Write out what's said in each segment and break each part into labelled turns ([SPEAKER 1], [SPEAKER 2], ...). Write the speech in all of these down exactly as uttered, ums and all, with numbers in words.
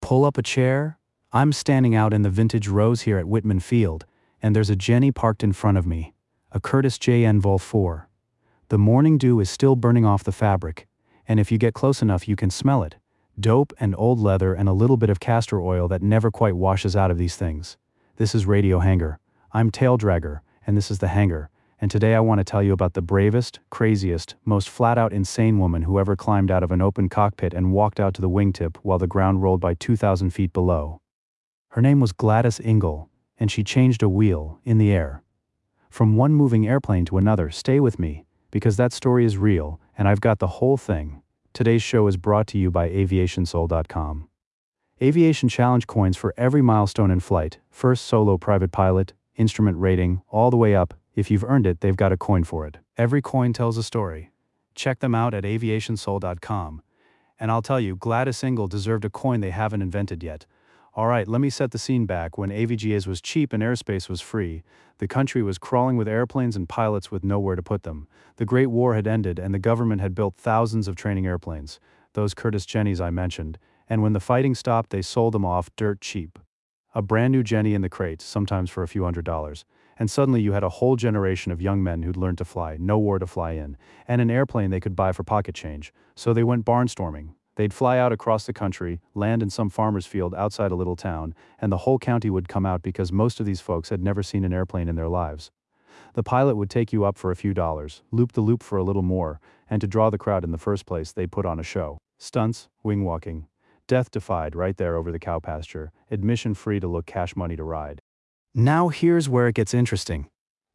[SPEAKER 1] Pull up a chair. I'm standing out in the vintage rows here at Whitman Field, and there's a Jenny parked in front of me, a Curtis J N Vol four. The morning dew is still burning off the fabric, and if you get close enough you can smell it. Dope and old leather and a little bit of castor oil that never quite washes out of these things. This is Radio Hangar. I'm Tail Dragger, and this is The Hangar, and today I want to tell you about the bravest, craziest, most flat-out insane woman who ever climbed out of an open cockpit and walked out to the wingtip while the ground rolled by two thousand feet below. Her name was Gladys Ingle, and she changed a wheel in the air. From one moving airplane to another, stay with me, because that story is real, and I've got the whole thing. Today's show is brought to you by aviation soul dot com. Aviation Challenge coins for every milestone in flight, first solo private pilot, instrument rating, all the way up. If you've earned it, they've got a coin for it. Every coin tells a story. Check them out at aviation soul dot com. And I'll tell you, Gladys Ingle deserved a coin they haven't invented yet. Alright, let me set the scene back. When A V G As was cheap and airspace was free, the country was crawling with airplanes and pilots with nowhere to put them. The Great War had ended and the government had built thousands of training airplanes, those Curtis Jennies I mentioned, and when the fighting stopped they sold them off dirt cheap. A brand new Jenny in the crate, sometimes for a few hundred dollars. And suddenly you had a whole generation of young men who'd learned to fly, know where to fly in, and an airplane they could buy for pocket change. So they went barnstorming. They'd fly out across the country, land in some farmer's field outside a little town, and the whole county would come out because most of these folks had never seen an airplane in their lives. The pilot would take you up for a few dollars, loop the loop for a little more, and to draw the crowd in the first place, they put on a show. Stunts, wing walking. Death defied right there over the cow pasture, admission free to look, cash money to ride. Now here's where it gets interesting.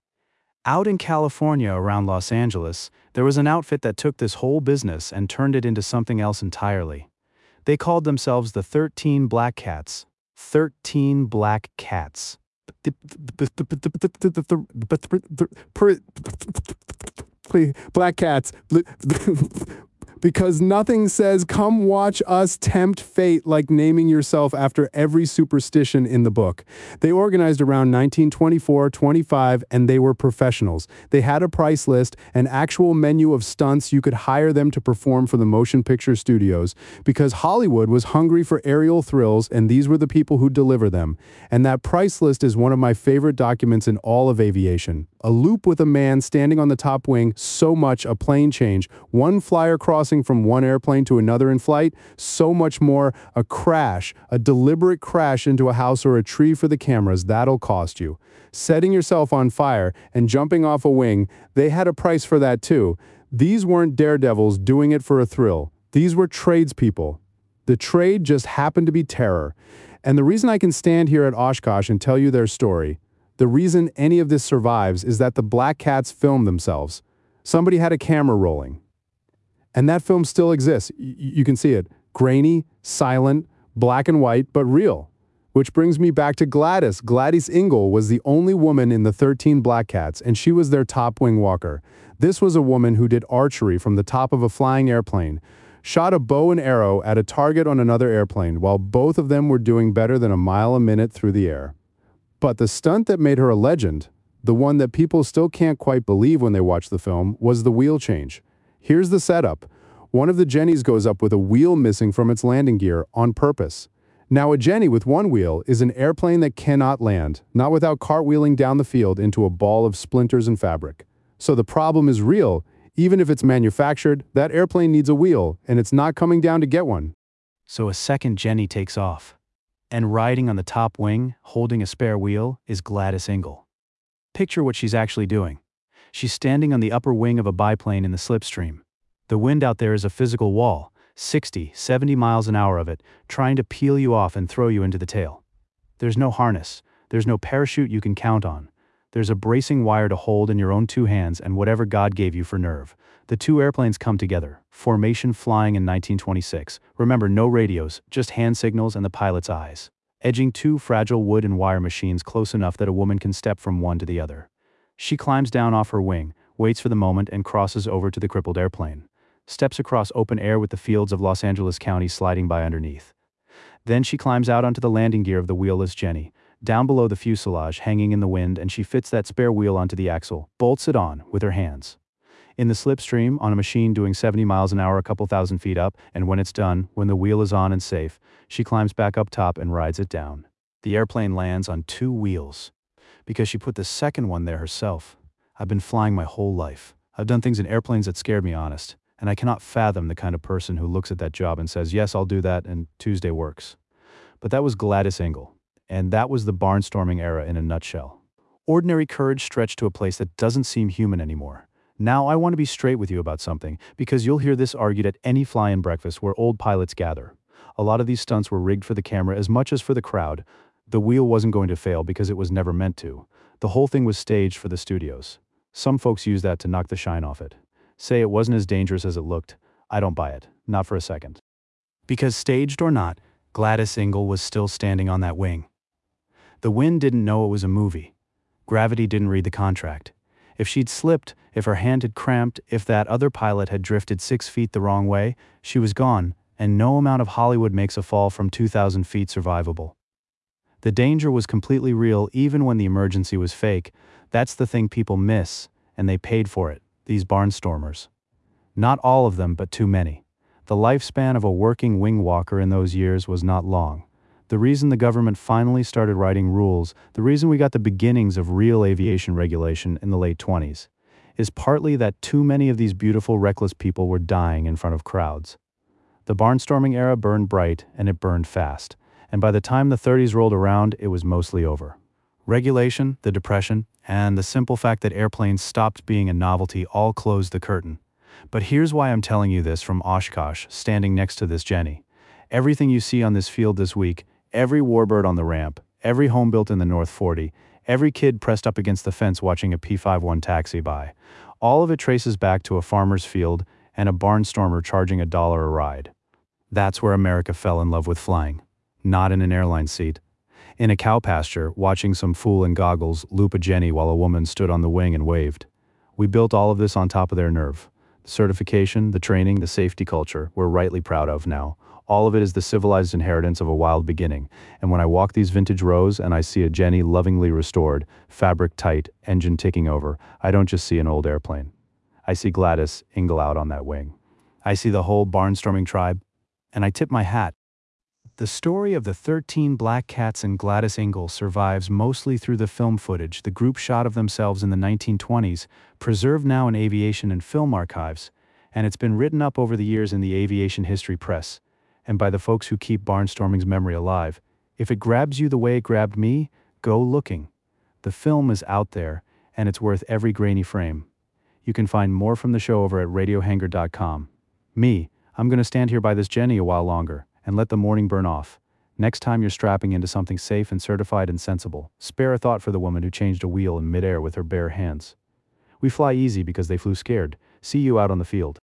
[SPEAKER 1] Out in California around Los Angeles, there was an outfit that took this whole business and turned it into something else entirely. They called themselves the thirteen Black Cats. thirteen Black Cats.
[SPEAKER 2] Black Cats. Because nothing says, come watch us tempt fate like naming yourself after every superstition in the book. They organized around nineteen twenty-four, twenty-five, and they were professionals. They had a price list, an actual menu of stunts you could hire them to perform for the motion picture studios, because Hollywood was hungry for aerial thrills, and these were the people who deliver them. And that price list is one of my favorite documents in all of aviation. A loop with a man standing on the top wing, so much a plane change, one flyer crossing from one airplane to another in flight, so much more, a crash, a deliberate crash into a house or a tree for the cameras, that'll cost you. Setting yourself on fire and jumping off a wing, they had a price for that too. These weren't daredevils doing it for a thrill. These were tradespeople. The trade just happened to be terror. And the reason I can stand here at Oshkosh and tell you their story, the reason any of this survives is that the Black Cats filmed themselves. Somebody had a camera rolling. And that film still exists. Y- you can see it. Grainy, silent, black and white, but real. Which brings me back to Gladys. Gladys Ingle was the only woman in the thirteen Black Cats, and she was their top wing walker. This was a woman who did archery from the top of a flying airplane, shot a bow and arrow at a target on another airplane, while both of them were doing better than a mile a minute through the air. But the stunt that made her a legend, the one that people still can't quite believe when they watch the film, was the wheel change. Here's the setup. One of the Jennies goes up with a wheel missing from its landing gear on purpose. Now a Jenny with one wheel is an airplane that cannot land, not without cartwheeling down the field into a ball of splinters and fabric. So the problem is real. Even if it's manufactured, that airplane needs a wheel, and it's not coming down to get one.
[SPEAKER 1] So a second Jenny takes off. And riding on the top wing, holding a spare wheel, is Gladys Ingle. Picture what she's actually doing. She's standing on the upper wing of a biplane in the slipstream. The wind out there is a physical wall, sixty, seventy miles an hour of it, trying to peel you off and throw you into the tail. There's no harness, there's no parachute you can count on. There's a bracing wire to hold in your own two hands and whatever God gave you for nerve. The two airplanes come together, formation flying in nineteen twenty-six. Remember, no radios, just hand signals and the pilot's eyes. Edging two fragile wood and wire machines close enough that a woman can step from one to the other. She climbs down off her wing, waits for the moment and crosses over to the crippled airplane. Steps across open air with the fields of Los Angeles County sliding by underneath. Then she climbs out onto the landing gear of the wheelless Jenny, down below the fuselage hanging in the wind, and she fits that spare wheel onto the axle, bolts it on with her hands. In the slipstream, on a machine doing seventy miles an hour a couple thousand feet up, and when it's done, when the wheel is on and safe, she climbs back up top and rides it down. The airplane lands on two wheels, because she put the second one there herself. I've been flying my whole life. I've done things in airplanes that scared me, honest, and I cannot fathom the kind of person who looks at that job and says, yes, I'll do that, and Tuesday works. But that was Gladys Engel, and that was the barnstorming era in a nutshell. Ordinary courage stretched to a place that doesn't seem human anymore. Now I want to be straight with you about something, because you'll hear this argued at any fly-in breakfast where old pilots gather. A lot of these stunts were rigged for the camera as much as for the crowd. The wheel wasn't going to fail because it was never meant to. The whole thing was staged for the studios. Some folks use that to knock the shine off it. Say it wasn't as dangerous as it looked. I don't buy it, not for a second. Because staged or not, Gladys Engel was still standing on that wing. The wind didn't know it was a movie. Gravity didn't read the contract. If she'd slipped, if her hand had cramped, if that other pilot had drifted six feet the wrong way, she was gone, and no amount of Hollywood makes a fall from two thousand feet survivable. The danger was completely real even when the emergency was fake. That's the thing people miss, and they paid for it, these barnstormers. Not all of them, but too many. The lifespan of a working wing walker in those years was not long. The reason the government finally started writing rules, the reason we got the beginnings of real aviation regulation in the late twenties, is partly that too many of these beautiful, reckless people were dying in front of crowds. The barnstorming era burned bright, and it burned fast, and by the time the thirties rolled around, it was mostly over. Regulation, the Depression, and the simple fact that airplanes stopped being a novelty all closed the curtain. But here's why I'm telling you this from Oshkosh, standing next to this Jenny. Everything you see on this field this week, every warbird on the ramp, every home built in the North forty, every kid pressed up against the fence watching a P fifty-one taxi by, all of it traces back to a farmer's field and a barnstormer charging a dollar a ride. That's where America fell in love with flying. Not in an airline seat. In a cow pasture, watching some fool in goggles loop a Jenny while a woman stood on the wing and waved. We built all of this on top of their nerve. The certification, the training, the safety culture we're rightly proud of now. All of it is the civilized inheritance of a wild beginning, and when I walk these vintage rows and I see a Jenny lovingly restored, fabric tight, engine ticking over, I don't just see an old airplane. I see Gladys Engel out on that wing. I see the whole barnstorming tribe, and I tip my hat. The story of the thirteen Black Cats and Gladys Engel survives mostly through the film footage the group shot of themselves in the nineteen twenties, preserved now in aviation and film archives, and it's been written up over the years in the aviation history press, and by the folks who keep barnstorming's memory alive. If it grabs you the way it grabbed me, go looking. The film is out there, and it's worth every grainy frame. You can find more from the show over at radio hanger dot com. Me, I'm gonna stand here by this Jenny a while longer, and let the morning burn off. Next time you're strapping into something safe and certified and sensible, spare a thought for the woman who changed a wheel in midair with her bare hands. We fly easy because they flew scared. See you out on the field.